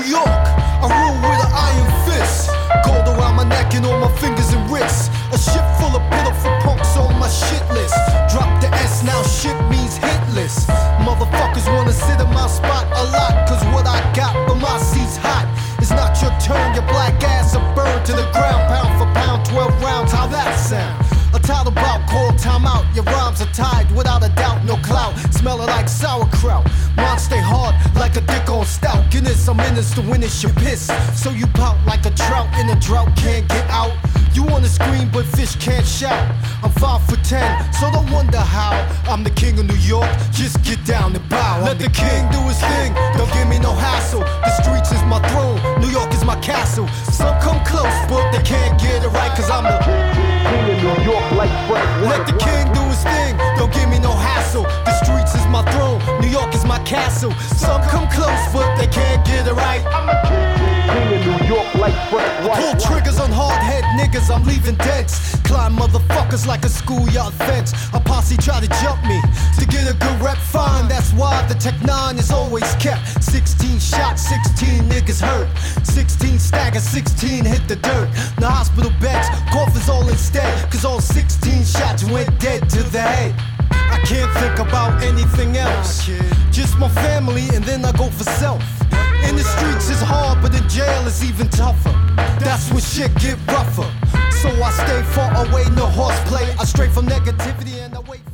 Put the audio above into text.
New York, I rule with an iron fist. Gold around my neck and on my fingers and wrists. A ship full of pitiful punks on my shit list. Drop the S, now shit means hitless. Motherfuckers wanna sit in my spot a lot, cause what I got for my seat's hot. It's not your turn, your black ass a bird to the ground. Pound for pound, 12 rounds, how that sound? A title bout, call time out. Your rhymes are tied, without a doubt, no clout. Smelling like sauerkraut. Mine stay hard, like a dick on stout. Guinness, I'm in this to win this, you piss. So you pout like a trout in a drought, can't get out. You wanna scream, but fish can't shout. I'm 5'10", so don't wonder how I'm the king of New York, just get down and bow. Let the king do his thing, don't give me no hassle. The streets is my throne, New York is my castle. Some come close, but they can't get it right, cause I'm the king of New York like Frank White. Let the king do his thing, don't give me no hassle. The streets is my throne, New York is my castle. Some come close, but they can't get it right. I'm the king of New York like Frank White. Pull triggers on hard head niggas, I'm leaving dents. Climb motherfuckers like a schoolyard fence. A posse try to jump me to get a good rep, fine. That's why the Tech 9 is always kept. 16 shots, 16 niggas hurt. 16 staggers, 16 hit the dirt. The hospital beds, coffins all instead, cause all 16 shots went dead to the head. I can't think about anything else, just my family and then I go for self. In the streets it's hard, but in jail it's even tougher. That's when shit get rougher. So I stay far away, no horseplay. I stray from negativity and I wait.